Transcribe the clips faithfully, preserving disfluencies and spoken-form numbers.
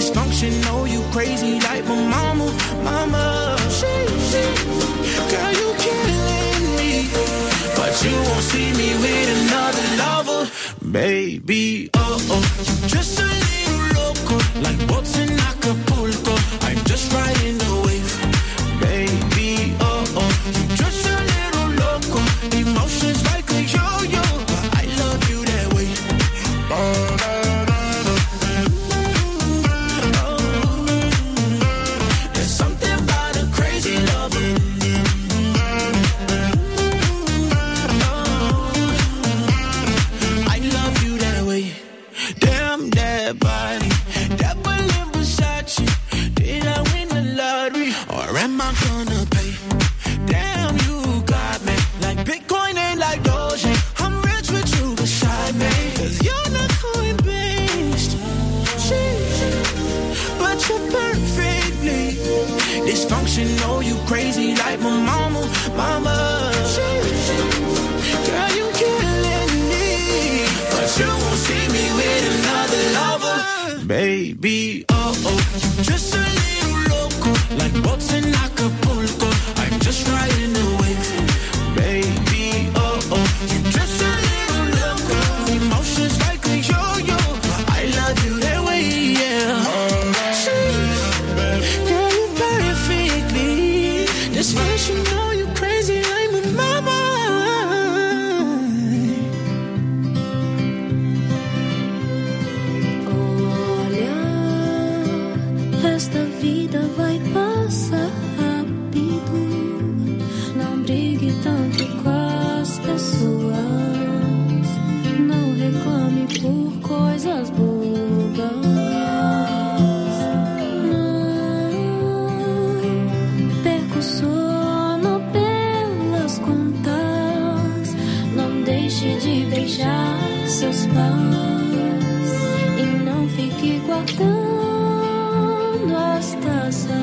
Dysfunctional, you crazy like my mama, mama. She, she, girl, you killing me, but you won't see me with another lover, baby. Oh oh, you just a little loco, like boats in Acapulco. I'm just riding the wave, baby. Oh oh, you just a little loco, emotions like a yo-yo, but I love you that way. Oh. Dysfunctional, you crazy like my mama, mama. Girl, you killing me, but you won't see me with another lover, baby. Oh oh, you just a little loco, like boats in Acapulco. I'm just riding the wave, baby. Oh oh, you just a little loco, emotions like a yo-yo, but I love you that way, yeah. This first you know you crazy like my mama. Olha, esta vida vai passar rápido. Não brigue tanto com as pessoas. Não reclame por coisas bobas. De beijar seus pais e não fique guardando as taças.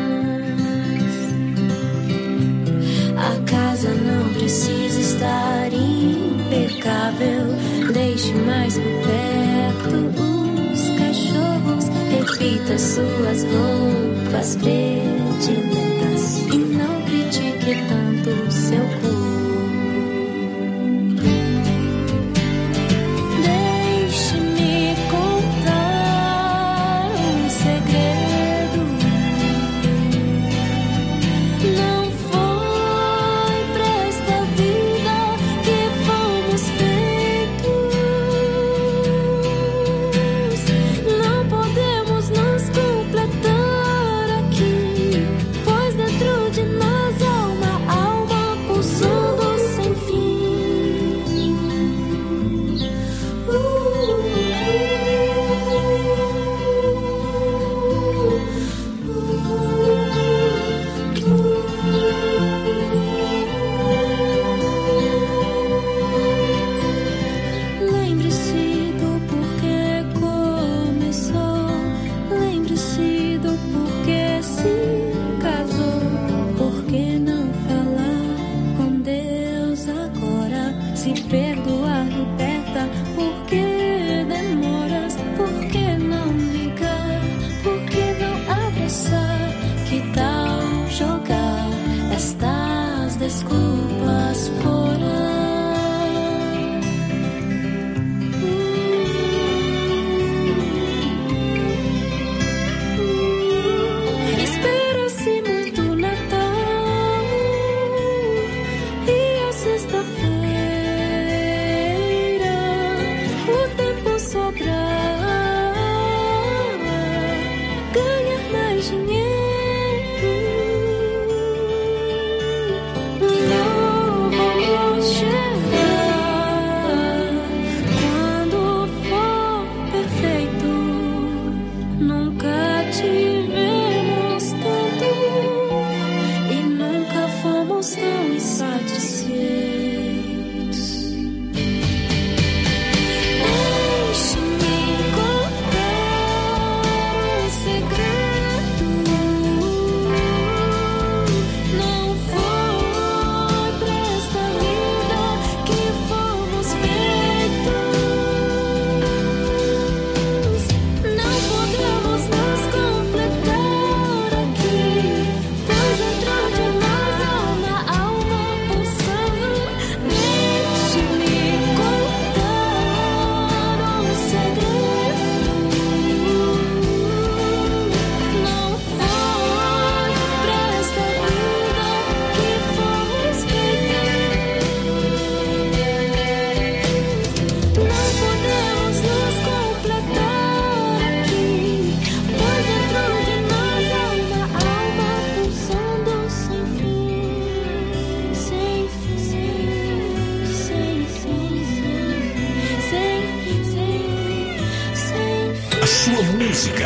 A casa não precisa estar impecável. Deixe mais por perto os cachorros. Repita suas roupas prediletas e não critique tanto o seu corpo. Aqui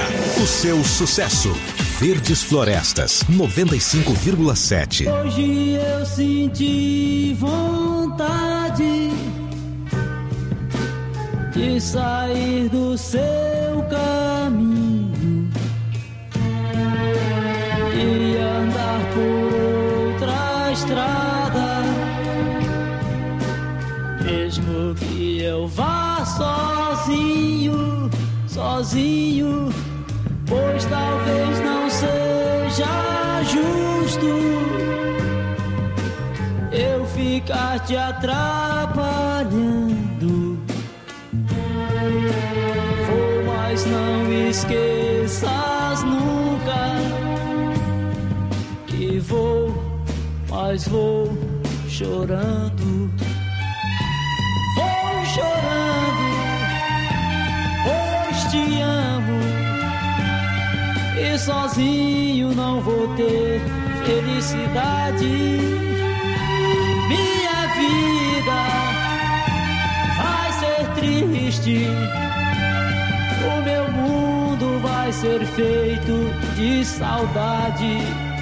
o seu sucesso. Verdes Florestas, noventa e cinco vírgula sete. Hoje eu senti vontade de sair do seu caminho e andar por outra estrada, mesmo que eu vá sozinho, sozinho, pois talvez não seja justo eu ficar te atrapalhando. Vou, mas não esqueças nunca que vou, mas vou chorando. Vou chorando, pois te amo e sozinho não vou ter felicidade. Minha vida vai ser triste, o meu mundo vai ser feito de saudade.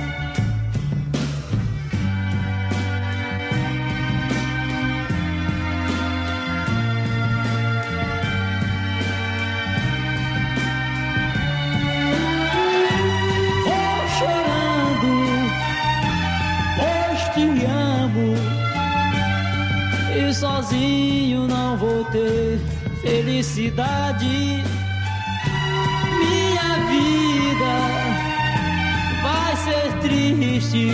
Sozinho não vou ter felicidade. Minha vida vai ser triste,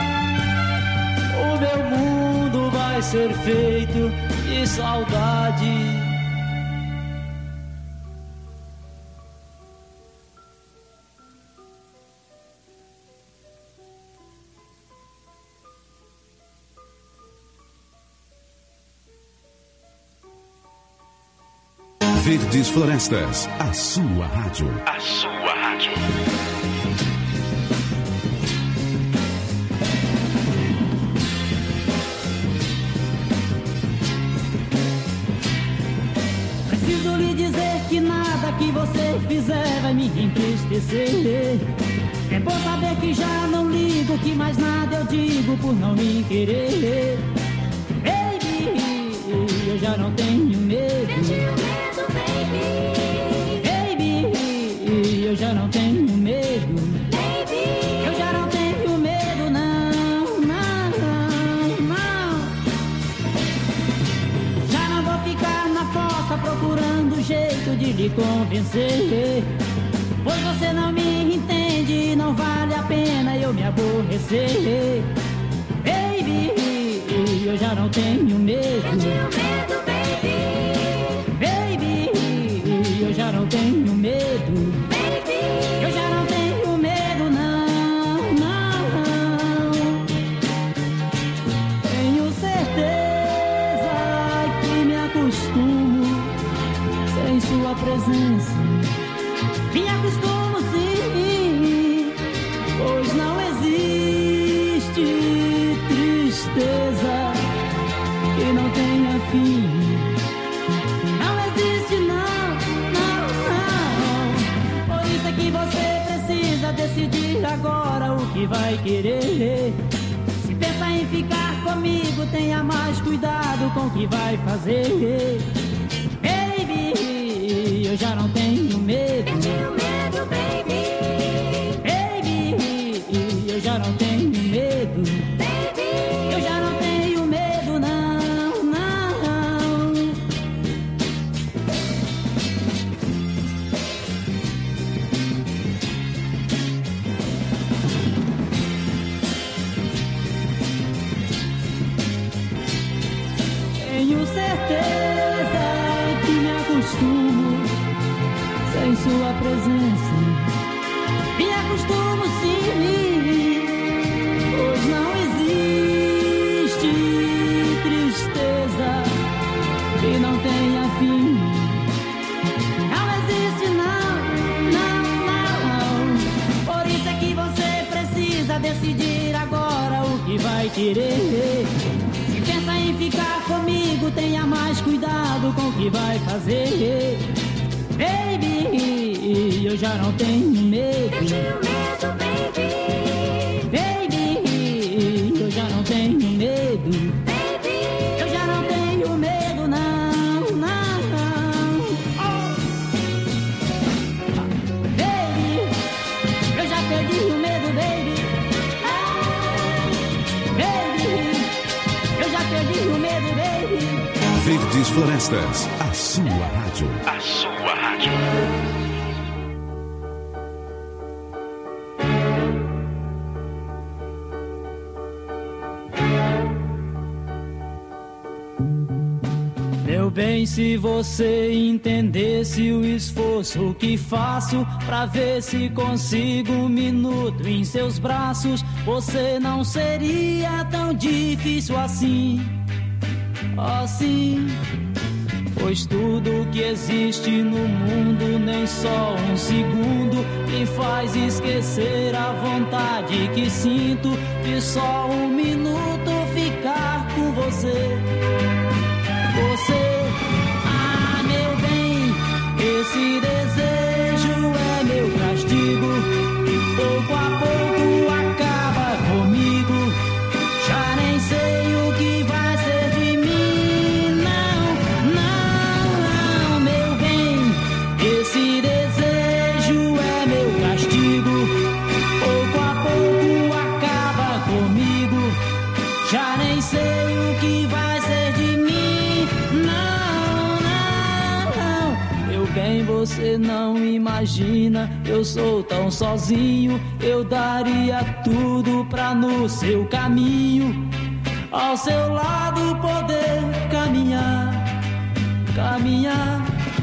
o meu mundo vai ser feito de saudade. Verdes Florestas, a sua rádio. A sua rádio. Preciso lhe dizer que nada que você fizer vai me entristecer. É bom saber que já não ligo, que mais nada eu digo por não me querer. Baby, eu já não tenho medo. Baby, eu já não tenho medo. Baby, eu já não tenho medo, não, não, não. Já não vou ficar na fossa procurando jeito de lhe convencer, pois você não me entende e não vale a pena eu me aborrecer. Baby, eu já não tenho medo. Eu tenho medo, baby. Baby, eu já não tenho medo. Baby, eu já não tenho medo, não, não. Tenho certeza que me acostumo sem sua presença. Me acostumo sim, pois não existe tristeza que não tenha fim. Não existe não, não, não. Por isso é que você precisa decidir agora o que vai querer. Se pensa em ficar comigo, tenha mais cuidado com o que vai fazer. Baby, eu já não tenho medo. Eu tenho medo, baby. Baby, eu já não tenho medo. Baby, eu já não tenho medo, não, não. Tenho certeza que me acostumo sem sua presença. Me acostumo sim, pois não existe tristeza que não tenha fim. Não existe não, não, não. Por isso é que você precisa decidir agora o que vai querer. Se pensa em ficar comigo, tenha mais cuidado com o que vai fazer. Baby, eu eu já não tenho medo. Eu tenho medo, baby. Baby, eu já não tenho medo. Baby, Eu já não tenho medo, não, não, não. Oh. Baby, eu já perdi o medo, baby. Baby, eu já perdi o medo, baby. Verdes Florestas, a sua rádio. A sua rádio. Meu bem, se você entendesse o esforço que faço pra ver se consigo um minuto em seus braços, você não seria tão difícil assim, assim. Pois tudo que existe no mundo, nem só um segundo, me faz esquecer a vontade que sinto de só um minuto ficar com você. Você, ah, meu bem, esse desejo é meu castigo. Pouco a pouco acaba comigo. Já nem sei o que vai ser de mim. Não, não, meu bem, esse desejo é meu castigo. Pouco a pouco acaba comigo. Já nem sei o que vai ser de mim. Não, não, não. Meu bem, você não imagina, eu sou tão sozinho. Eu daria tudo pra no seu caminho, ao seu lado poder caminhar, caminhar.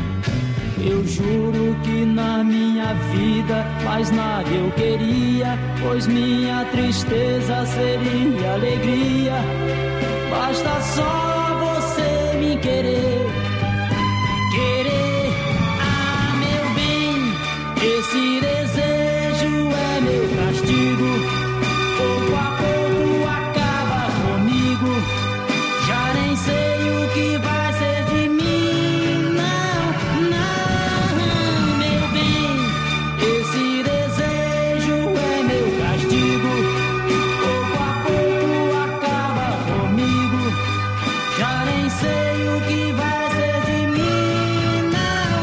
Eu juro que na minha vida mais nada eu queria, pois minha tristeza seria alegria. Basta só você me querer, querer. Ah, meu bem, esse desejo é meu castigo. Pouco a pouco acaba comigo. Já nem sei o que vai ser de mim. Não, não, meu bem, esse desejo é meu castigo. Pouco a pouco acaba comigo. Já nem sei o que vai ser de mim. Não,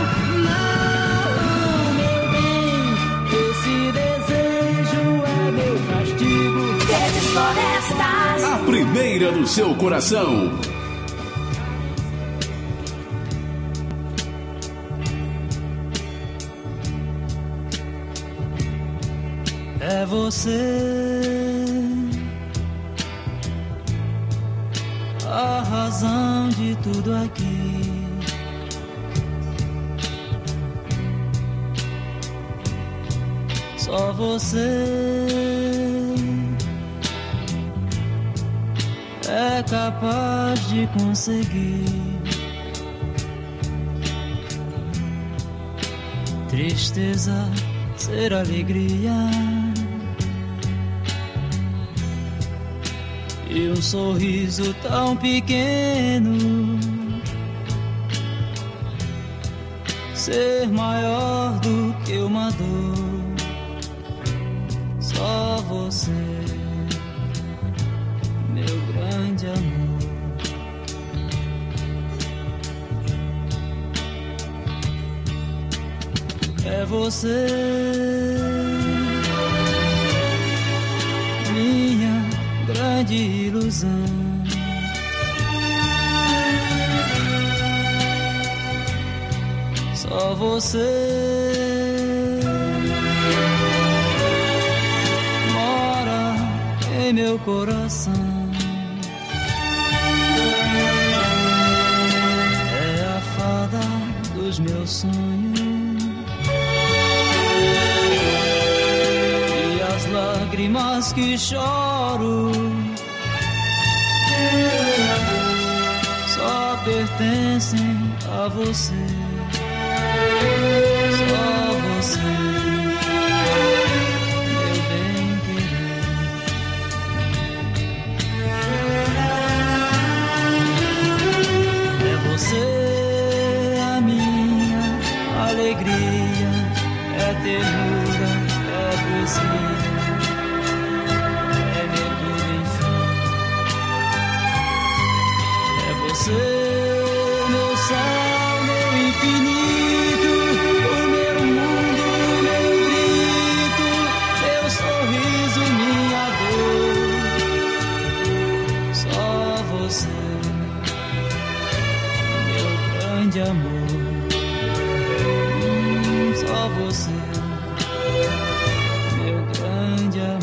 não, meu bem, esse desejo é meu castigo. Verdes Florestas. A primeira do seu coração. É você a razão de tudo aqui. Só você é capaz de conseguir tristeza ser alegria e um sorriso tão pequeno ser maior do que uma dor. Só você, meu grande amor. É você, minha grande ilusão. Só você mora em meu coração. É a fada dos meus sonhos e as lágrimas que choro só pertencem a você. Só você, meu bem querer. É você a minha alegria, é você. É meu tudo, enfim. É você, meu céu, meu infinito, o meu mundo, meu grito, meu sorriso, minha dor. Só você, meu grande amor. Hum, só você, meu grande amor.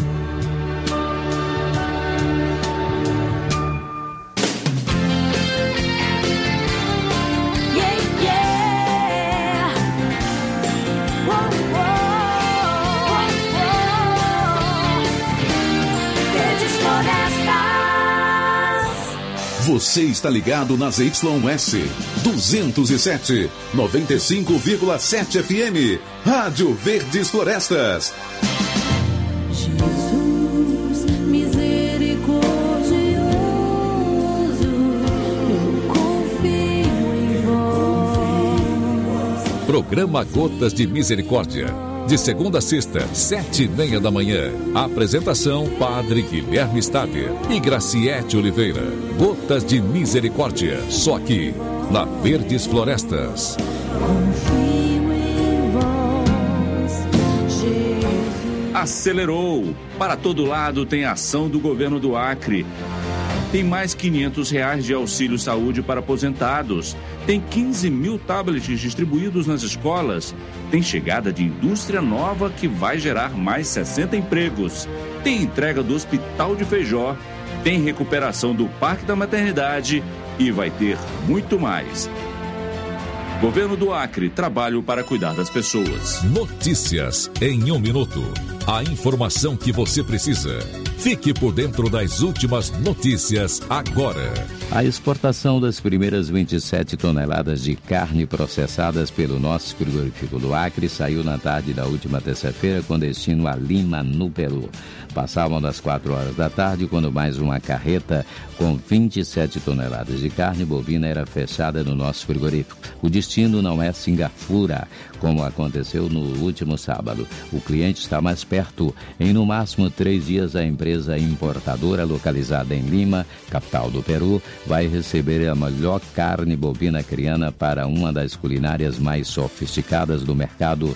Yeah, yeah. Whoa, whoa, whoa. Verdes florestas. Você está ligado nas Y S duzentos e sete, noventa e cinco vírgula sete F M. Rádio Verdes Florestas. Jesus, misericordioso, eu confio em vós. Programa Gotas de Misericórdia. De segunda a sexta, sete e meia da manhã. Apresentação: Padre Guilherme Stader e Graciete Oliveira. Gotas de Misericórdia. Só aqui, na Verdes Florestas. Confio em vós, Jesus. Acelerou. Para todo lado tem ação do governo do Acre. Tem mais quinhentos reais de auxílio saúde para aposentados. Tem quinze mil tablets distribuídos nas escolas. Tem chegada de indústria nova que vai gerar mais sessenta empregos. Tem entrega do Hospital de Feijó. Tem recuperação do Parque da Maternidade. E vai ter muito mais. Governo do Acre, trabalho para cuidar das pessoas. Notícias em um minuto. A informação que você precisa. Fique por dentro das últimas notícias agora. A exportação das primeiras vinte e sete toneladas de carne processadas pelo nosso frigorífico do Acre saiu na tarde da última terça-feira com destino a Lima, no Peru. Passavam das quatro horas da tarde quando mais uma carreta com vinte e sete toneladas de carne bovina era fechada no nosso frigorífico. O destino não é Singapura, como aconteceu no último sábado. O cliente está mais perto. Em no máximo três dias, a empresa importadora localizada em Lima, capital do Peru, vai receber a melhor carne bovina acriana para uma das culinárias mais sofisticadas do mercado,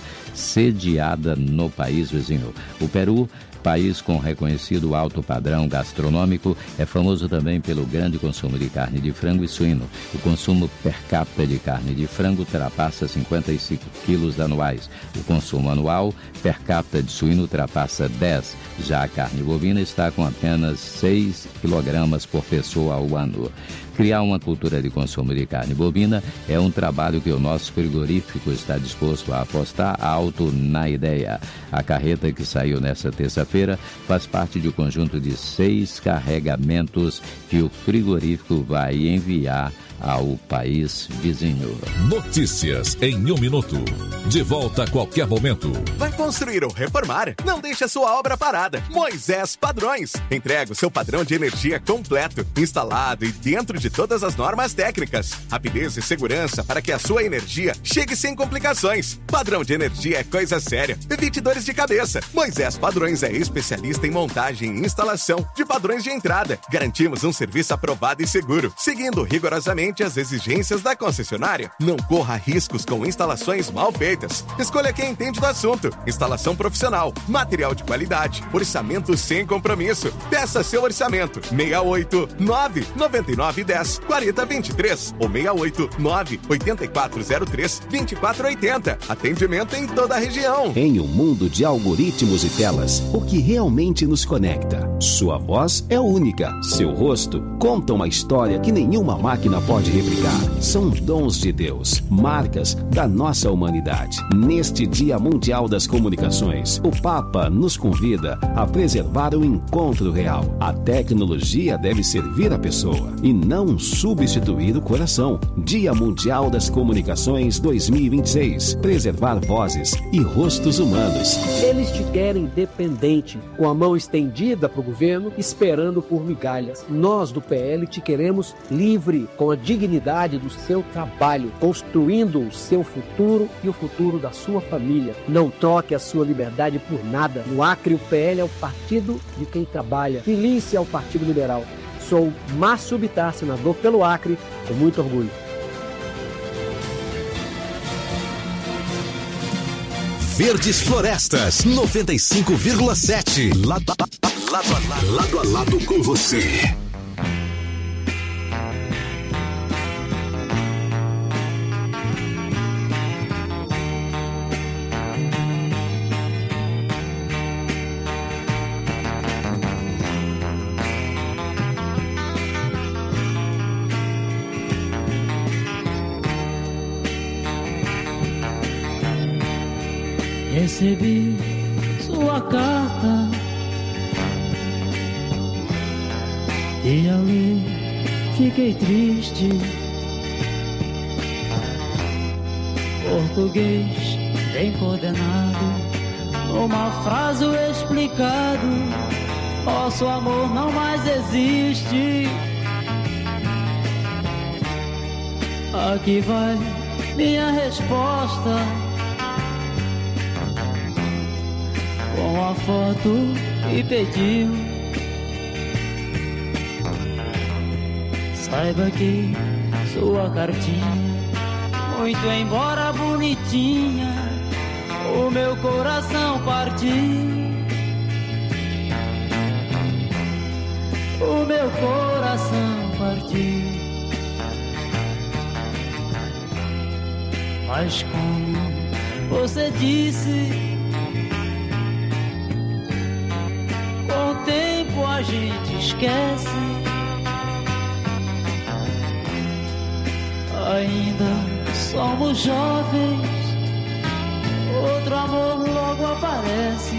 sediada no país vizinho. O Peru, país com reconhecido alto padrão gastronômico, é famoso também pelo grande consumo de carne de frango e suíno. O consumo per capita de carne de frango ultrapassa cinquenta e cinco quilos anuais. O consumo anual per capita de suíno ultrapassa dez. Já a carne bovina está com apenas seis quilogramas por pessoa ao ano. Criar uma cultura de consumo de carne bovina é um trabalho que o nosso frigorífico está disposto a apostar alto na ideia. A carreta que saiu nesta terça-feira faz parte de um conjunto de seis carregamentos que o frigorífico vai enviar ao país vizinho. Notícias em um minuto. De volta a qualquer momento. Vai construir ou reformar? Não deixe a sua obra parada. Moisés Padrões. Entrega o seu padrão de energia completo, instalado e dentro de todas as normas técnicas. Rapidez e segurança para que a sua energia chegue sem complicações. Padrão de energia é coisa séria. Evite dores de cabeça. Moisés Padrões é especialista em montagem e instalação de padrões de entrada. Garantimos um serviço aprovado e seguro, seguindo rigorosamente as exigências da concessionária. Não corra riscos com instalações mal feitas. Escolha quem entende do assunto. Instalação profissional, material de qualidade, orçamento sem compromisso. Peça seu orçamento. seis oito nove nove nove um zero quatro zero dois três ou seis oito nove oito quatro zero três dois quatro oito zero. Atendimento em toda a região. Em um mundo de algoritmos e telas, o que realmente nos conecta? Sua voz é única. Seu rosto conta uma história que nenhuma máquina pode replicar. São dons de Deus, marcas da nossa humanidade. Neste Dia Mundial das Comunicações, o Papa nos convida a preservar o encontro real. A tecnologia deve servir a pessoa e não não substituir o coração. Dia Mundial das Comunicações dois mil e vinte e seis. Preservar vozes e rostos humanos. Eles te querem dependente, com a mão estendida para o governo, esperando por migalhas. Nós do P L te queremos livre, com a dignidade do seu trabalho, construindo o seu futuro e o futuro da sua família. Não troque a sua liberdade por nada. No Acre, o P L é o partido de quem trabalha. Filie-se ao Partido Liberal. Sou Márcio Bittar, senador pelo Acre, com muito orgulho. Verdes Florestas, noventa e cinco vírgula sete. Lado, lado, lado, lado a lado com você. Recebi sua carta e ao ler fiquei triste. Português bem coordenado, uma frase explicado: nosso amor não mais existe. Aqui vai minha resposta, com a foto que pediu. Saiba que sua cartinha, muito embora bonitinha, o meu coração partiu. O meu coração partiu. Mas como você disse, com o tempo a gente esquece. Ainda somos jovens, outro amor logo aparece.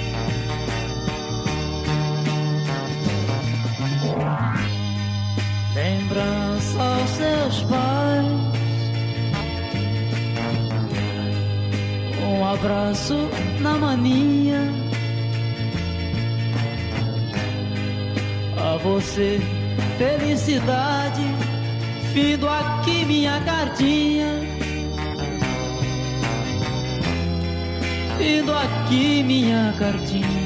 Lembrança aos seus pais, um abraço na maninha. A você, felicidade, findo aqui minha cartinha. Findo aqui minha cartinha.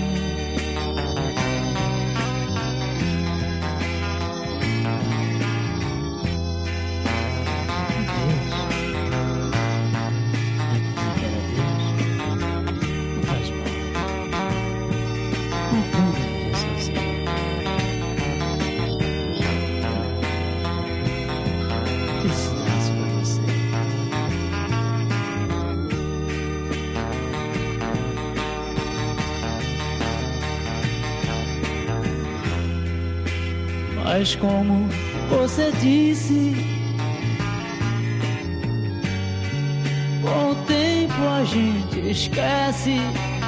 Mas como você disse, com o tempo a gente esquece.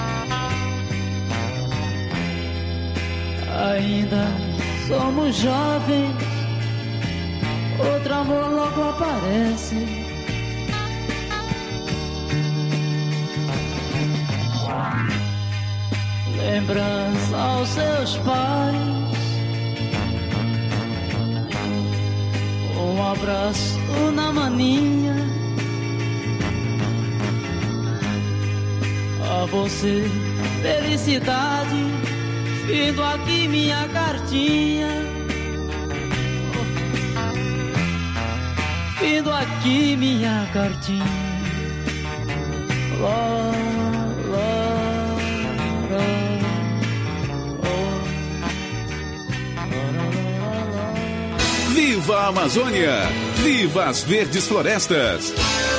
Ainda somos jovens, outro amor logo aparece. Lembrança aos seus pais, um abraço na maninha. A você, felicidade, findo aqui minha cartinha. Findo aqui minha cartinha. Lá, lá, lá, oh. Viva a Amazônia! Viva as Verdes Florestas!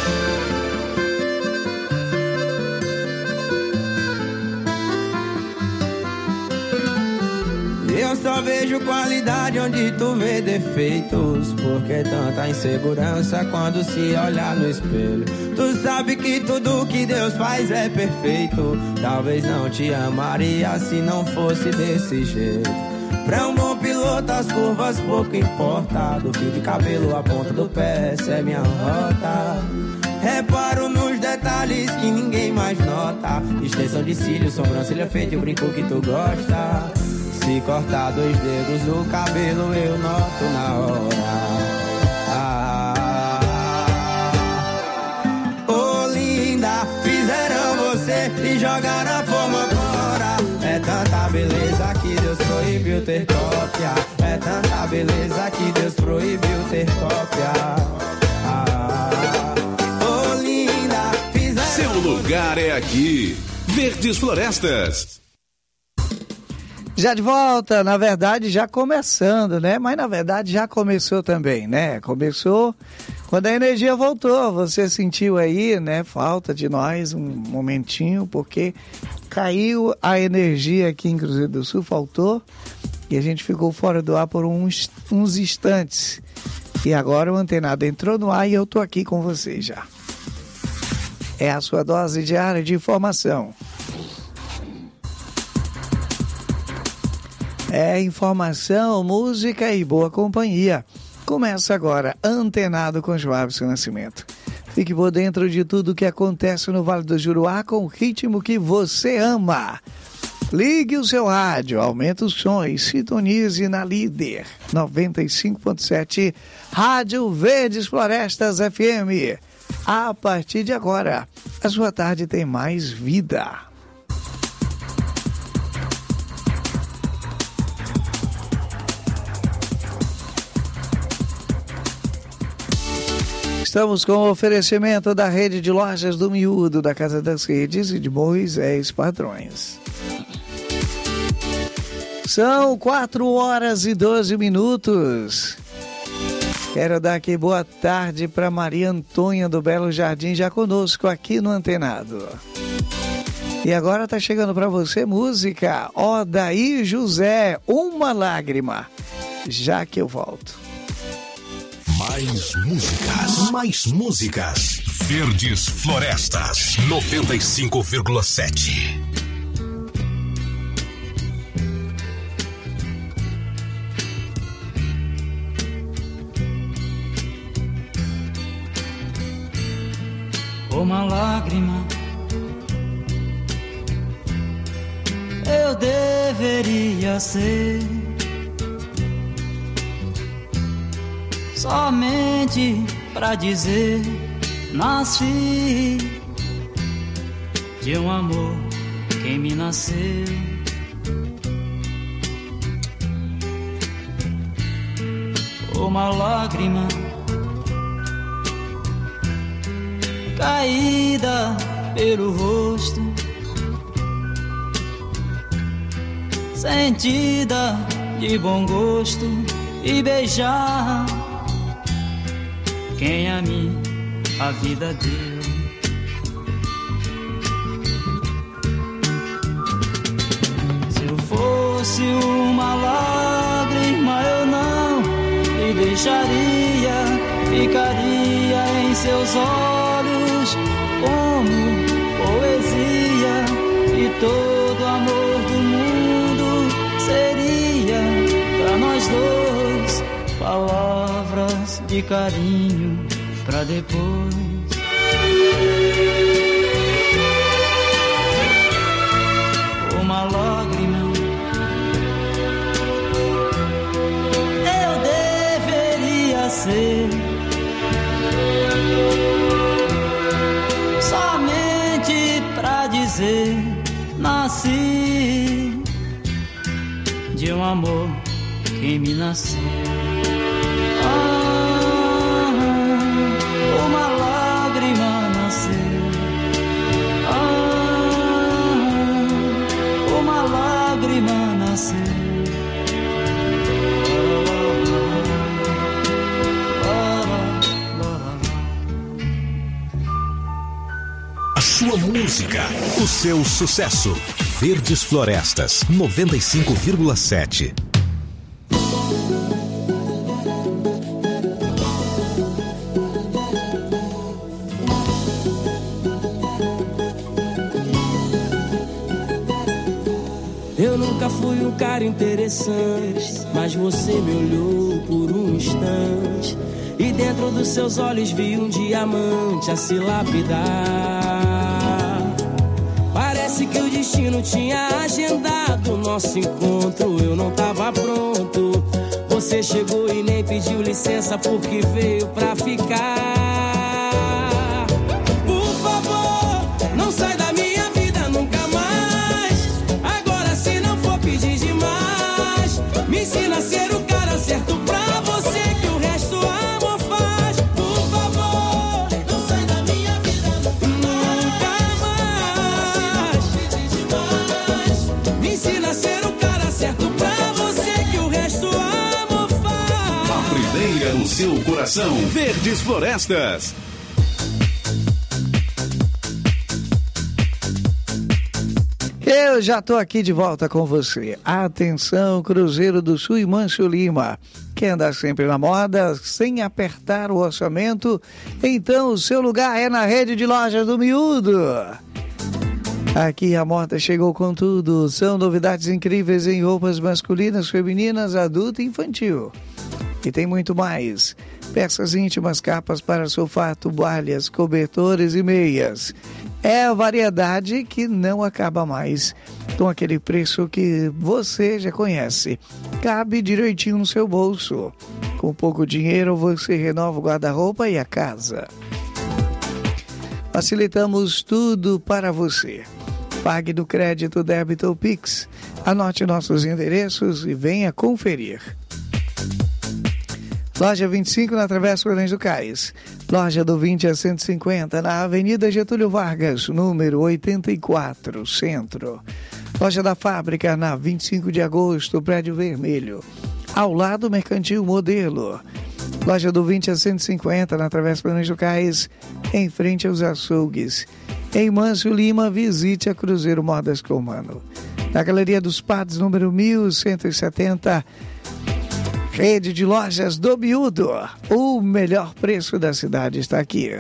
Eu só vejo qualidade onde tu vê defeitos. Por que tanta insegurança quando se olha no espelho? Tu sabe que tudo que Deus faz é perfeito. Talvez não te amaria se não fosse desse jeito. Pra um bom piloto as curvas pouco importa. Do fio de cabelo à ponta do pé, essa é minha rota. Reparo nos detalhes que ninguém mais nota. Extensão de cílios, sobrancelha feita e o brinco que tu gosta. Se cortar dois dedos no cabelo eu noto na hora. Ah, oh linda, fizeram você e jogaram a forma fora. É tanta beleza que Deus proibiu ter cópia. É tanta beleza que Deus proibiu ter cópia. Ah, oh linda, fizeram. Seu lugar é aqui. Verdes Florestas. Já de volta, na verdade já começando, né? Mas na verdade já começou também, né? Começou quando a energia voltou. Você sentiu aí, né? Falta de nós um momentinho, porque caiu a energia aqui em Cruzeiro do Sul, faltou. E a gente ficou fora do ar por uns, uns instantes. E agora o Antenado entrou no ar e eu tô aqui com vocês já. É a sua dose diária de informação. É informação, música e boa companhia. Começa agora, Antenado com Joávio Nascimento. Fique por dentro de tudo que acontece no Vale do Juruá com o ritmo que você ama. Ligue o seu rádio, aumente o som e sintonize na Líder noventa e cinco ponto sete, Rádio Verdes Florestas F M. A partir de agora, a sua tarde tem mais vida. Estamos com o oferecimento da rede de lojas do Miúdo, da Casa das Redes e de Moisés Padrões. São quatro horas e doze minutos. Quero dar aqui boa tarde para Maria Antônia do Belo Jardim, já conosco aqui no Antenado. E agora tá chegando para você música Odaí José, Uma Lágrima. Já que eu volto. Mais músicas, mais músicas. Verdes Florestas, noventa e cinco vírgula sete. Uma lágrima eu deveria ser, somente pra dizer nasci de um amor quem me nasceu. Uma lágrima caída pelo rosto, sentida de bom gosto, e beijar quem a mim a vida deu. Se eu fosse uma lágrima eu não me deixaria, ficaria em seus olhos como poesia, e todo amor do mundo seria pra nós dois palavras de carinho pra depois. Uma lágrima eu deveria ser, somente pra dizer nasci de um amor que me nasceu. Ah, uma lágrima nasceu. Ah, uma lágrima nasceu. A sua música, o seu sucesso. Verdes Florestas, noventa e cinco vírgula sete. Eu nunca fui um cara interessante, mas você me olhou por um instante e dentro dos seus olhos vi um diamante a se lapidar. Parece que o destino tinha agendado o nosso encontro. Eu não tava pronto. Você chegou e nem pediu licença porque veio pra ficar. Por favor, não sai da minha vida nunca mais. Agora se não for pedir demais, me ensina a ser o cara certo pra você, que o resto amor faz. Por favor, não sai da minha vida nunca mais. Me ensina a ser o cara certo pra você, que o resto amor faz. A primeira no seu coração. Verdes Florestas. Eu já tô aqui de volta com você. Atenção, Cruzeiro do Sul e Mâncio Lima. Quer andar sempre na moda, sem apertar o orçamento? Então o seu lugar é na rede de lojas do Miúdo. Aqui a moda chegou com tudo. São novidades incríveis em roupas masculinas, femininas, adulto e infantil. E tem muito mais. Peças íntimas, capas para sofá, toalhas, cobertores e meias. É a variedade que não acaba mais, com aquele preço que você já conhece. Cabe direitinho no seu bolso. Com pouco dinheiro você renova o guarda-roupa e a casa. Facilitamos tudo para você. Pague no crédito, débito ou Pix. Anote nossos endereços e venha conferir. Loja vinte e cinco na Travessa Orleans do Cais. Loja do vinte a cento e cinquenta na Avenida Getúlio Vargas, número oitenta e quatro, Centro. Loja da Fábrica na vinte e cinco de agosto, Prédio Vermelho. Ao lado Mercantil Modelo. Loja do vinte a cento e cinquenta na Travessa Orleans do Cais, em frente aos açougues. Em Mâncio Lima, visite a Cruzeiro Modas Comano. Na Galeria dos Padres, número mil cento e setenta, Rede de Lojas do Miúdo. O melhor preço da cidade está aqui.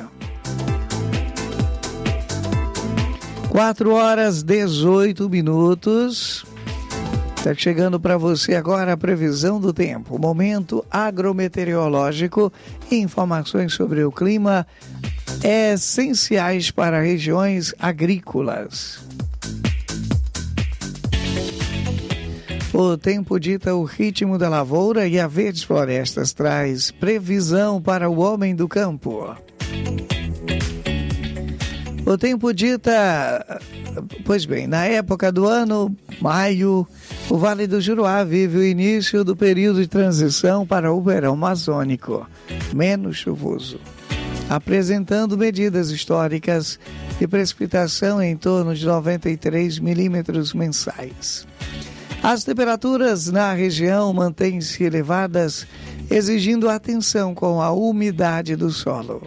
quatro horas e dezoito minutos. Está chegando para você agora a previsão do tempo. Momento agrometeorológico e informações sobre o clima essenciais para regiões agrícolas. O tempo dita o ritmo da lavoura e a Verdes Florestas traz previsão para o homem do campo. O tempo dita, pois bem, na época do ano, maio, o Vale do Juruá vive o início do período de transição para o verão amazônico, menos chuvoso, apresentando medidas históricas de precipitação em torno de noventa e três milímetros mensais. As temperaturas na região mantêm-se elevadas, exigindo atenção com a umidade do solo.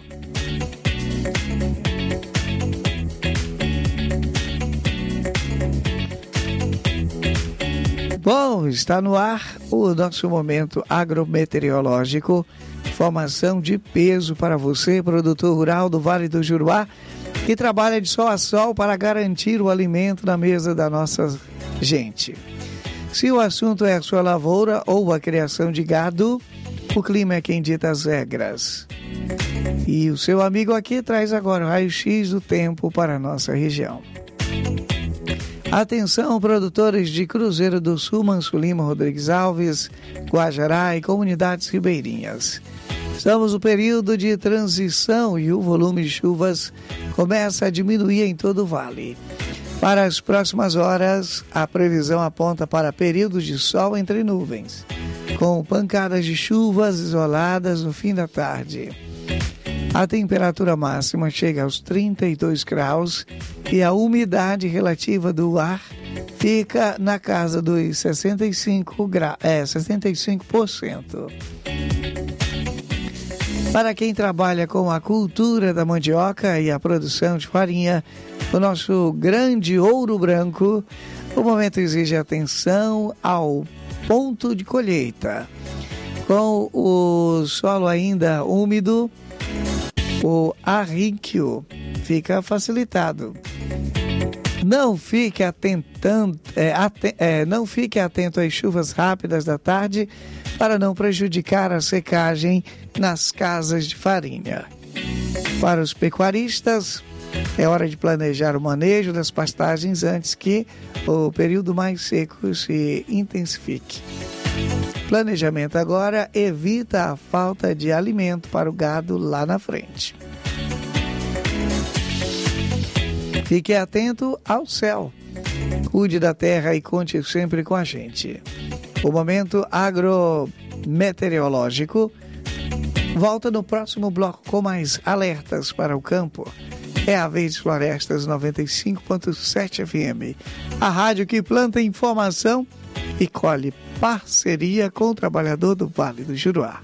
Bom, está no ar o nosso momento agrometeorológico. Informação de peso para você, produtor rural do Vale do Juruá, que trabalha de sol a sol para garantir o alimento na mesa da nossa gente. Se o assunto é a sua lavoura ou a criação de gado, o clima é quem dita as regras. E o seu amigo aqui traz agora o raio-x do tempo para a nossa região. Atenção, produtores de Cruzeiro do Sul, Mâncio Lima, Rodrigues Alves, Guajará e comunidades ribeirinhas. Estamos no período de transição e o volume de chuvas começa a diminuir em todo o vale. Para as próximas horas, a previsão aponta para períodos de sol entre nuvens, com pancadas de chuvas isoladas no fim da tarde. A temperatura máxima chega aos trinta e dois graus e a umidade relativa do ar fica na casa dos sessenta e cinco por cento. Para quem trabalha com a cultura da mandioca e a produção de farinha, o nosso grande ouro branco, o momento exige atenção ao ponto de colheita. Com o solo ainda úmido, o arríqueo fica facilitado. Não fique atentando, é, aten, é, não fique atento às chuvas rápidas da tarde para não prejudicar a secagem nas casas de farinha. Para os pecuaristas, é hora de planejar o manejo das pastagens antes que o período mais seco se intensifique. Planejamento agora evita a falta de alimento para o gado lá na frente. Fique atento ao céu. Cuide da terra e conte sempre com a gente. O momento agrometeorológico volta no próximo bloco com mais alertas para o campo. É a Verdes Florestas noventa e cinco ponto sete F M. A rádio que planta informação e colhe parceria com o trabalhador do Vale do Juruá.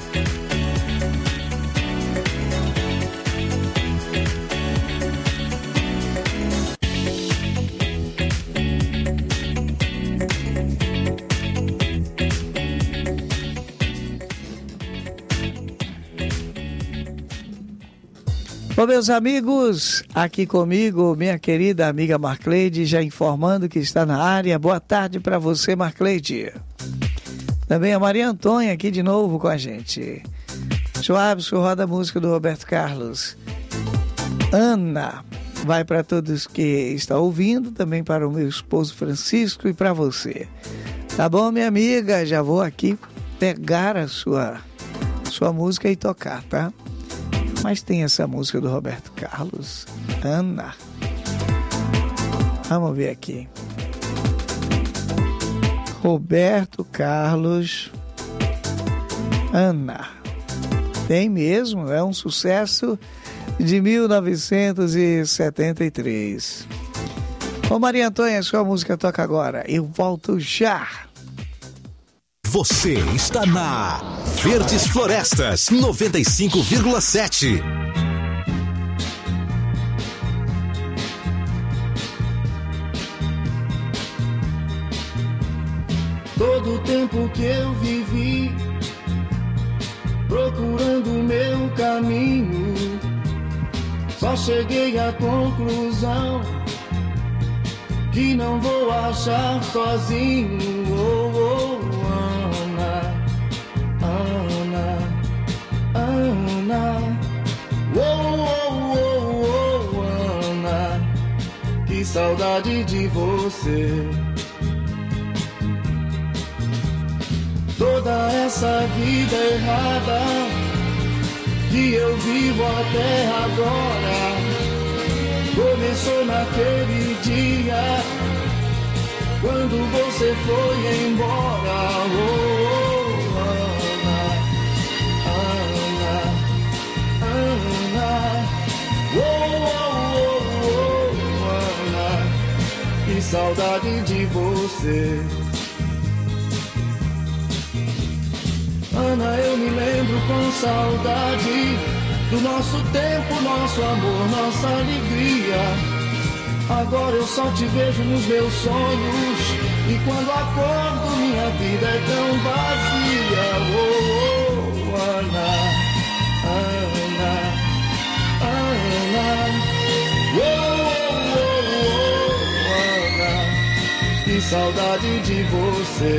Bom, meus amigos, aqui comigo, minha querida amiga Marcleide, já informando que está na área. Boa tarde para você, Marcleide. Também a Maria Antônia aqui de novo com a gente. Joabson, roda a música do Roberto Carlos. Ana, vai para todos que estão ouvindo, também para o meu esposo Francisco e para você. Tá bom, minha amiga? Já vou aqui pegar a sua, sua música e tocar, tá? Mas tem essa música do Roberto Carlos, Ana. Vamos ver aqui. Roberto Carlos, Ana. Tem mesmo, é um sucesso de mil novecentos e setenta e três. Ô Maria Antônia, sua música toca agora. Eu volto já. Você está na Verdes Florestas noventa e cinco vírgula sete. Todo o tempo que eu vivi procurando o meu caminho, só cheguei à conclusão que não vou achar sozinho. Oh, oh, Ana, Ana, Ana, oh, oh, oh, oh, Ana, que saudade de você. Toda essa vida errada que eu vivo até agora começou naquele dia quando você foi embora. Oh, oh, Ana, Ana, Ana, oh, oh, oh, oh, Ana, que saudade de você. Ana, eu me lembro com saudade do nosso tempo, nosso amor, nossa alegria. Agora eu só te vejo nos meus sonhos e quando acordo minha vida é tão vazia. Oh, oh, Ana, Ana, Ana, oh, oh, oh, Ana, que saudade de você.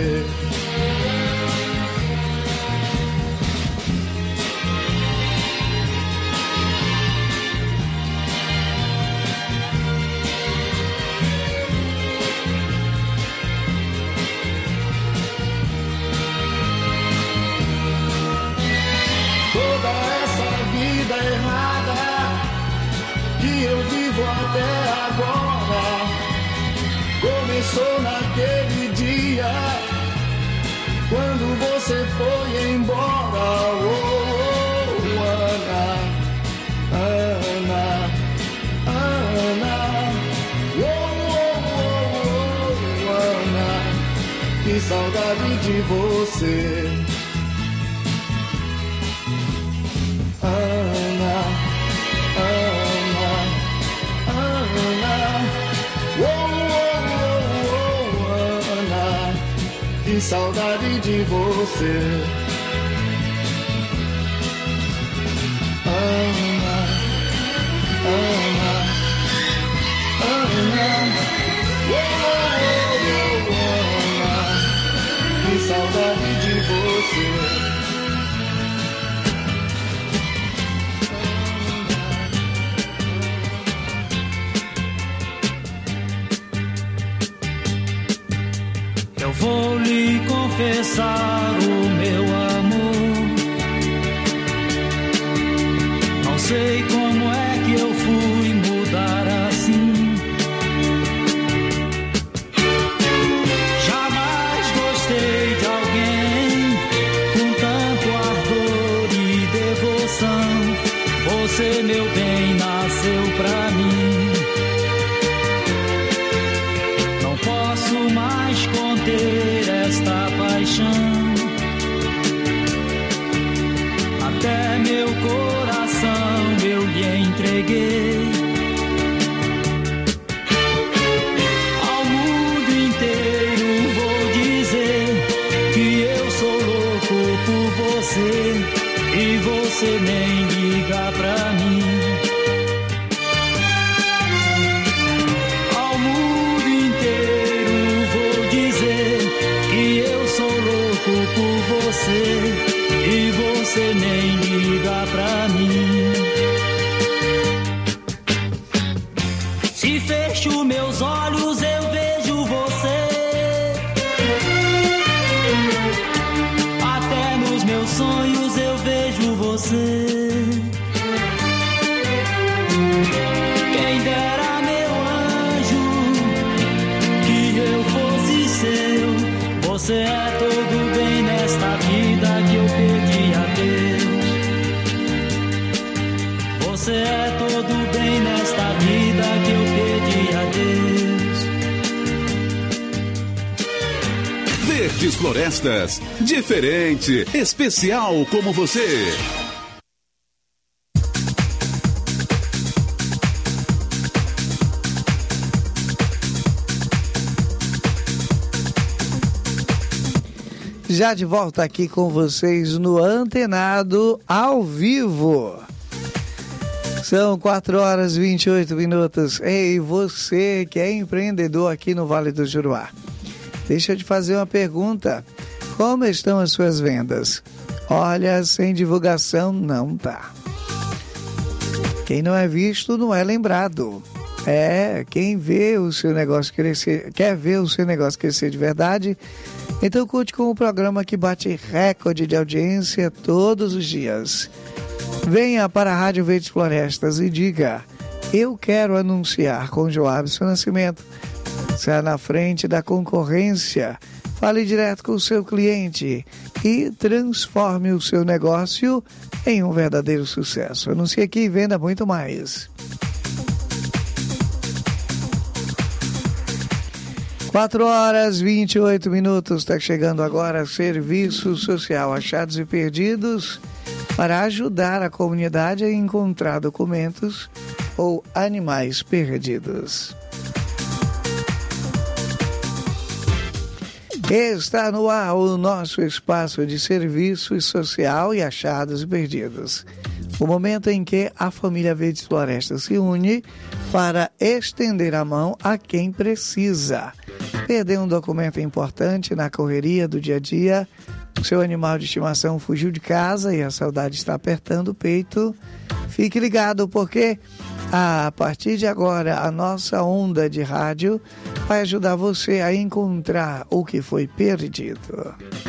Até agora começou naquele dia quando você foi embora. Oh, oh, Ana, Ana, Ana, oh, oh, oh, Ana, que saudade de você. Ana, Ana, Ana, oh, oh, oh, Ana, que saudade de você. Ana, Ana, Ana. saudade de você. Eu vou lhe confessar o meu amor. Não sei como é que eu fui mudar assim. Jamais gostei de alguém com tanto ardor e devoção. Você, meu bem, nasceu pra mim. Não posso mais conter esta paixão. Até meu coração eu lhe entreguei. Ao mundo inteiro vou dizer que eu sou louco por você e você nem liga pra mim. Ao mundo inteiro vou dizer que eu sou louco por você e você nem liga pra mim. Se fecho meus olhos eu vejo você. Até nos meus sonhos eu vejo você. Quem dera, meu anjo, que eu fosse seu. Você é todo bem nesta vida que eu pedi a Deus. Você é todo bem nesta vida que eu pedi a Deus. Verdes Florestas, diferente, especial como você. Já de volta aqui com vocês no Antenado ao vivo. São quatro horas e vinte e oito minutos. Ei, você que é empreendedor aqui no Vale do Juruá, deixa eu te fazer uma pergunta. Como estão as suas vendas? Olha, sem divulgação não tá. Quem não é visto não é lembrado. É, quem vê o seu negócio crescer, quer ver o seu negócio crescer de verdade, então curte com o programa que bate recorde de audiência todos os dias. Venha para a Rádio Verdes Florestas e diga: eu quero anunciar com Joabson Nascimento. Saia na frente da concorrência, fale direto com o seu cliente e transforme o seu negócio em um verdadeiro sucesso. Anuncie aqui e venda muito mais. quatro horas e vinte e oito minutos, está chegando agora Serviço Social Achados e Perdidos, para ajudar a comunidade a encontrar documentos ou animais perdidos. Está no ar o nosso espaço de serviço social e achados e perdidos. O momento em que a família Verdes Florestas se une para estender a mão a quem precisa. Perdeu um documento importante na correria do dia a dia, seu animal de estimação fugiu de casa e a saudade está apertando o peito. Fique ligado porque a partir de agora a nossa onda de rádio vai ajudar você a encontrar o que foi perdido.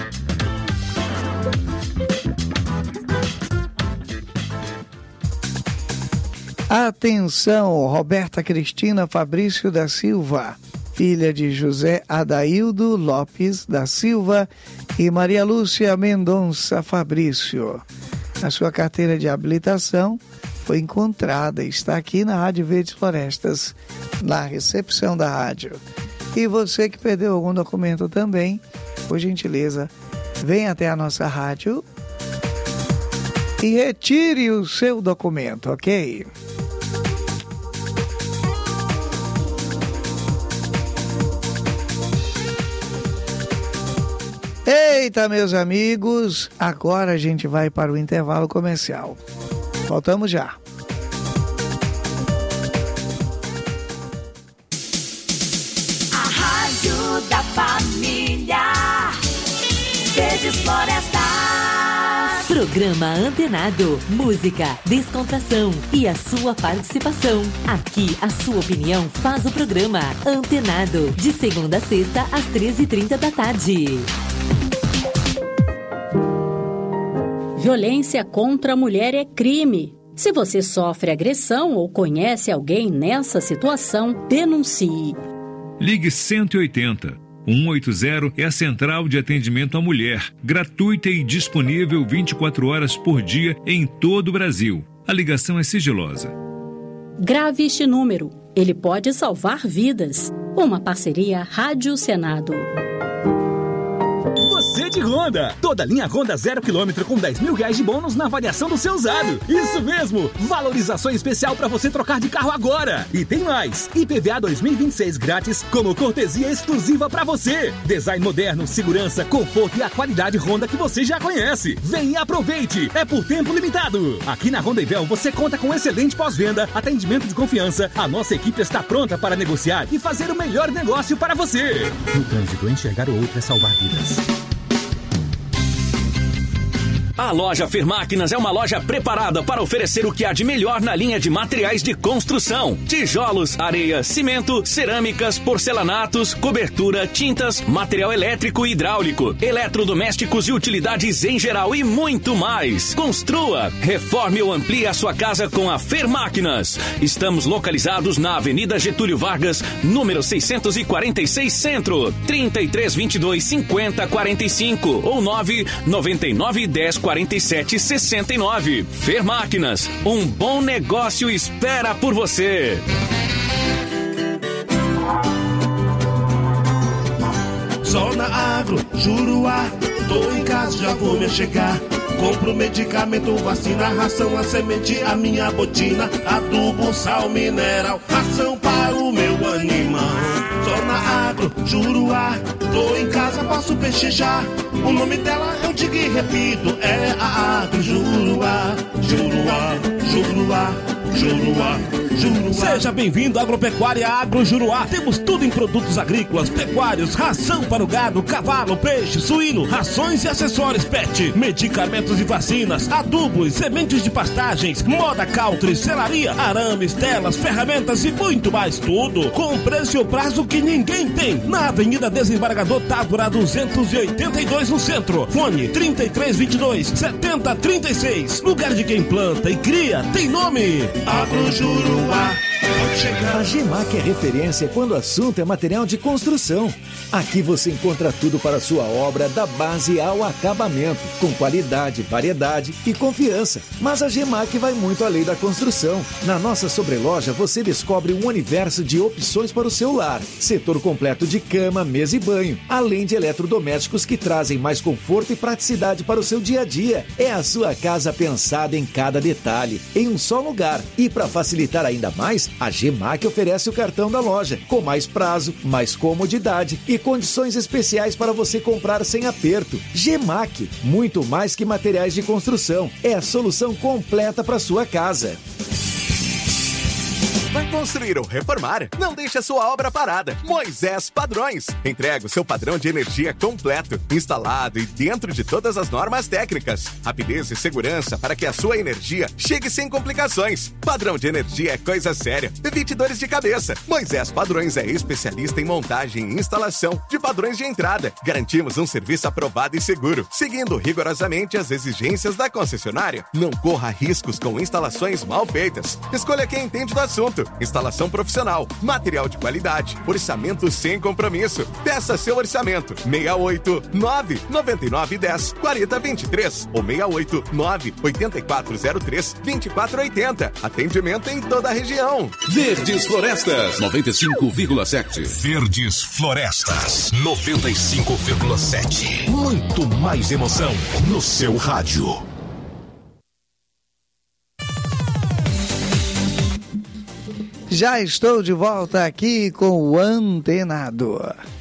Atenção, Roberta Cristina Fabrício da Silva, filha de José Adaildo Lopes da Silva e Maria Lúcia Mendonça Fabrício. A sua carteira de habilitação foi encontrada e está aqui na Rádio Verdes Florestas, na recepção da rádio. E você que perdeu algum documento também, por gentileza, venha até a nossa rádio e retire o seu documento, ok? Eita, meus amigos, agora a gente vai para o intervalo comercial. Voltamos já. A Rádio da Família. Programa Antenado. Música, descontração e a sua participação. Aqui, a sua opinião faz o programa Antenado. De segunda a sexta, às treze e trinta da tarde. Violência contra a mulher é crime. Se você sofre agressão ou conhece alguém nessa situação, denuncie. Ligue cento e oitenta. cento e oitenta é a central de atendimento à mulher, gratuita e disponível vinte e quatro horas por dia em todo o Brasil. A ligação é sigilosa. Grave este número. Ele pode salvar vidas. Uma parceria Rádio Senado. Você de Honda. Toda linha Honda zero quilômetro com dez mil reais de bônus na avaliação do seu usado. Isso mesmo. Valorização especial para você trocar de carro agora. E tem mais. I P V A dois mil e vinte e seis grátis como cortesia exclusiva para você. Design moderno, segurança, conforto e a qualidade Honda que você já conhece. Vem e aproveite. É por tempo limitado. Aqui na Honda Ivel você conta com excelente pós-venda, atendimento de confiança. A nossa equipe está pronta para negociar e fazer o melhor negócio para você. No trânsito, enxergar o outro é salvar vidas. A loja Fermáquinas é uma loja preparada para oferecer o que há de melhor na linha de materiais de construção. Tijolos, areia, cimento, cerâmicas, porcelanatos, cobertura, tintas, material elétrico e hidráulico, eletrodomésticos e utilidades em geral e muito mais. Construa, reforme ou amplie a sua casa com a Fermáquinas. Estamos localizados na Avenida Getúlio Vargas, número seiscentos e quarenta e seis Centro, trinta e três, vinte e dois, cinquenta, quarenta e cinco ou nove nove nove, dez, quarenta e sete, sessenta e nove. Fermáquinas, um bom negócio espera por você. Zona Agro, Juruá, tô em casa, já vou me chegar. Compro medicamento, vacina, ração, a semente, a minha botina, adubo, sal mineral, ração para o meu animal. Zona Agro, Juruá, tô em casa, posso peixejar. O nome dela eu digo e repito, é a Agro Juruá, Juruá, Juruá, Juruá, Juruá. Seja bem-vindo à Agropecuária Agro Juruá. Temos tudo em produtos agrícolas, pecuários, ração para o gado, cavalo, peixe, suíno, rações e acessórios pet, medicamentos e vacinas, adubos, sementes de pastagens, moda country, selaria, arames, telas, ferramentas e muito mais. Tudo com preço e prazo que ninguém tem. Na Avenida Desembargador Távora duzentos e oitenta e dois no centro. Fone trinta e três, vinte e dois, setenta, trinta e seis. Lugar de quem planta e cria tem nome. Agro Juruá. A Gemac é referência quando o assunto é material de construção. Aqui você encontra tudo para a sua obra, da base ao acabamento, com qualidade, variedade e confiança. Mas a Gemac vai muito além da construção. Na nossa sobreloja você descobre um universo de opções para o seu lar. Setor completo de cama, mesa e banho, além de eletrodomésticos que trazem mais conforto e praticidade para o seu dia a dia. É a sua casa pensada em cada detalhe, em um só lugar. E para facilitar ainda mais, a Gemac oferece o cartão da loja, com mais prazo, mais comodidade e condições especiais para você comprar sem aperto. Gemac, muito mais que materiais de construção, é a solução completa para sua casa. Vai construir ou reformar? Não deixe a sua obra parada. Moisés Padrões. Entrega o seu padrão de energia completo, instalado e dentro de todas as normas técnicas. Rapidez e segurança para que a sua energia chegue sem complicações. Padrão de energia é coisa séria. Evite dores de cabeça. Moisés Padrões é especialista em montagem e instalação de padrões de entrada. Garantimos um serviço aprovado e seguro, seguindo rigorosamente as exigências da concessionária. Não corra riscos com instalações mal feitas. Escolha quem entende do assunto. Instalação profissional, material de qualidade, orçamento sem compromisso. Peça seu orçamento. seis oito nove nove nove um zero quatro zero dois três ou seis oito nove oito quatro zero três dois quatro oito zero. Atendimento em toda a região. Verdes Florestas noventa e cinco vírgula sete. Verdes Florestas noventa e cinco vírgula sete. Muito mais emoção no seu rádio. Já estou de volta aqui com o Antenado.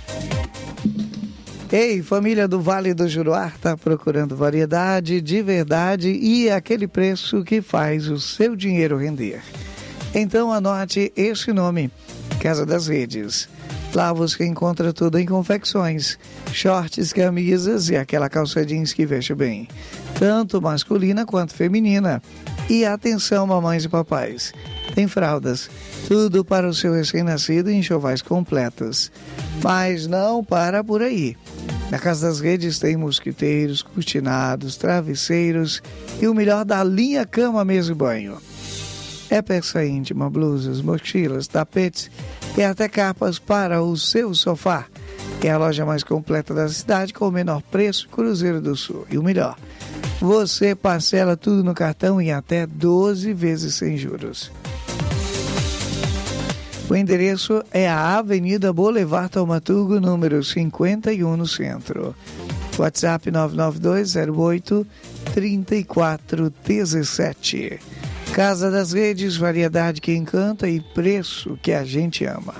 Ei, família do Vale do Juruá, tá procurando variedade de verdade e aquele preço que faz o seu dinheiro render. Então anote este nome, Casa das Redes. Lá você encontra tudo em confecções, shorts, camisas e aquela calça jeans que veste bem, tanto masculina quanto feminina. E atenção, mamães e papais, tem fraldas, tudo para o seu recém-nascido em enxovais completos. Mas não para por aí. Na Casa das Redes tem mosquiteiros, cortinados, travesseiros e o melhor da linha cama, mesa e banho. É peça íntima, blusas, mochilas, tapetes e até capas para o seu sofá. É a loja mais completa da cidade com o menor preço, Cruzeiro do Sul. E o melhor, você parcela tudo no cartão em até doze vezes sem juros. O endereço é a Avenida Boulevard Taumaturgo, número cinquenta e um, no centro. WhatsApp nove nove dois zero oito três quatro um sete. Casa das Redes, variedade que encanta e preço que a gente ama.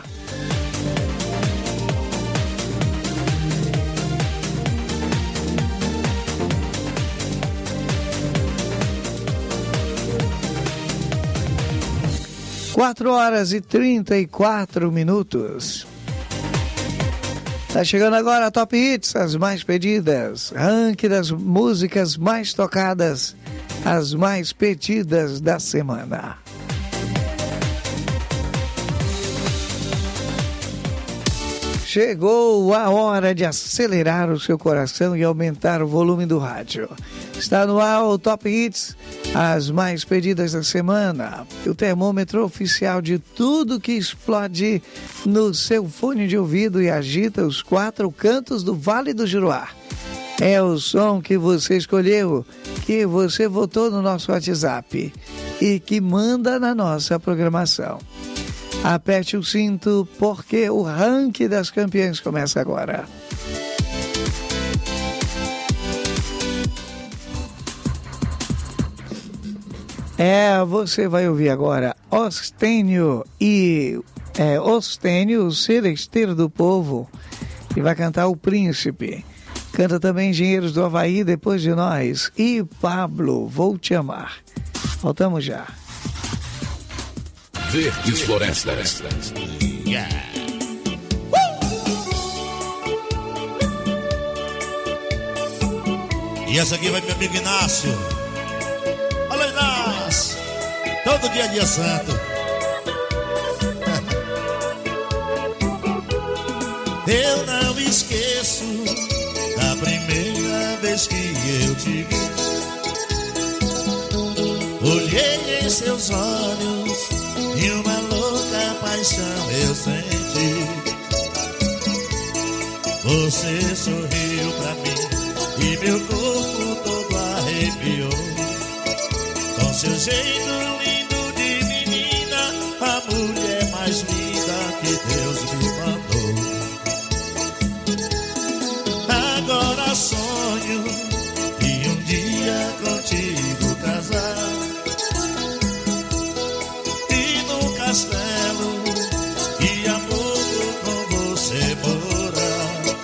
Quatro horas e trinta e quatro minutos. Tá chegando agora a Top Hits, as mais pedidas, ranking das músicas mais tocadas, as mais pedidas da semana. Chegou a hora de acelerar o seu coração e aumentar o volume do rádio. Está no ar o Top Hits, as mais pedidas da semana. O termômetro oficial de tudo que explode no seu fone de ouvido e agita os quatro cantos do Vale do Juruá. É o som que você escolheu, que você votou no nosso WhatsApp e que manda na nossa programação. Aperte o cinto, porque o ranking das campeãs começa agora. É, você vai ouvir agora Ostênio e é, Ostênio, o seresteiro do povo, que vai cantar O Príncipe. Canta também Engenheiros do Havaí, Depois de Nós, e Pablo, Vou Te Amar. Voltamos já. Verdes Florestas. Yeah. Uh! E essa aqui vai pro meu amigo Inácio. Olha, Inácio, todo dia é dia santo. Eu não esqueço da primeira vez que eu te vi. Olhei em seus olhos e uma louca paixão eu senti. Você sorriu pra mim e meu corpo todo arrepiou. Com seu jeito lindo de menina, a mulher mais linda que Deus me mandou. Agora sonho e um dia contigo casar, e no castelo e amor com você morar,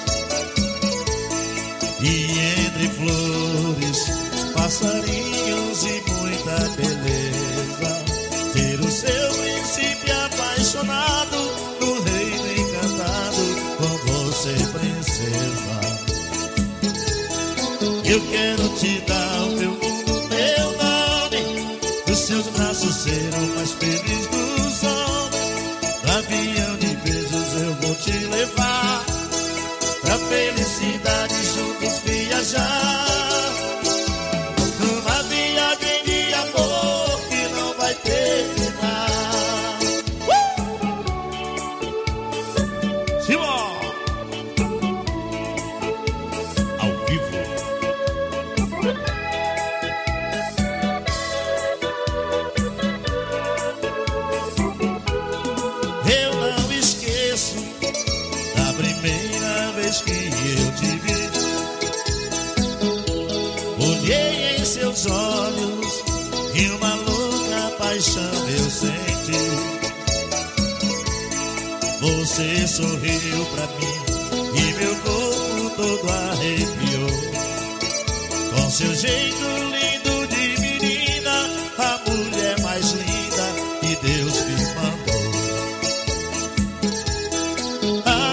e entre flores, passarinhos e muita beleza, ter o seu príncipe apaixonado no reino encantado com você, princesa. Eu quero te dar o meu mundo, meu nome, os seus braços serão mais felizes dos homens. No avião de beijos eu vou te levar pra felicidade juntos viajar. Numa viagem de amor que não vai terminar. Uh! Simão! Ao vivo. Eu não esqueço da primeira vez que eu te vi. Olhei em seus olhos e uma louca paixão eu senti. Você sorriu pra mim e meu corpo todo arrepiou. Com seu jeito lindo de menina, a mulher mais linda que Deus me mandou.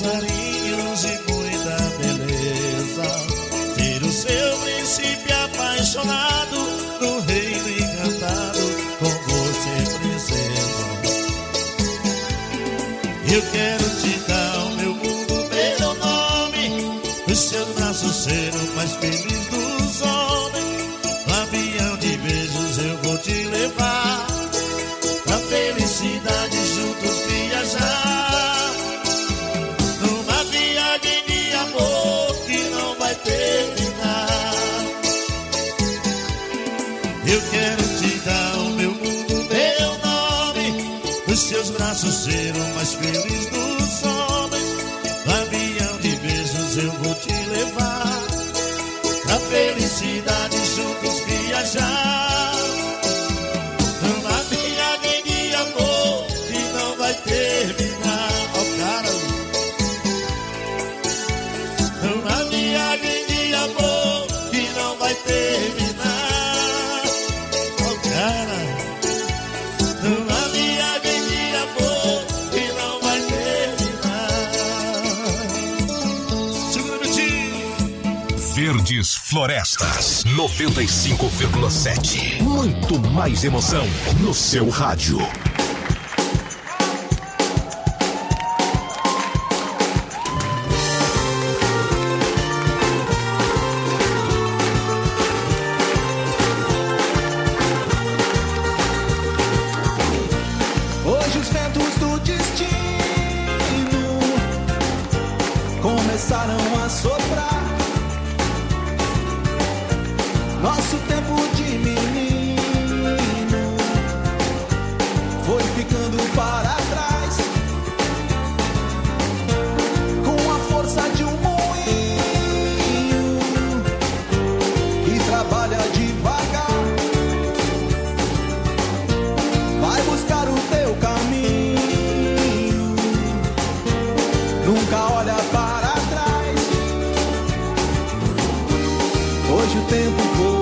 passarinhos e muita beleza. Ser o seu príncipe apaixonado, no reino encantado, com você, princesa. Eu quero te dar o meu mundo, meu nome, os seus braços ser o mais feliz dos homens. No avião de beijos eu vou te levar, pra felicidade juntos viajar. Numa viagem de amor que não vai terminar. Eu quero te dar o meu mundo, meu nome, os seus braços ser o mais feliz dos homens. No avião de beijos eu vou te levar, pra felicidade juntos viajar. Numa viagem de amor que não vai terminar. Ó, cara. Numa viagem de amor que não vai terminar. Ó, cara. Numa viagem de amor que não vai terminar. Segura-te. Verdes Florestas noventa e cinco vírgula sete. Muito mais emoção no seu rádio. Hoje os ventos do destino começaram a soprar. Nosso tempo de menino foi ficando para trás. Com a força de um moinho que trabalha devagar, vai buscar o teu caminho, nunca olha para trás. Hoje o tempo voa,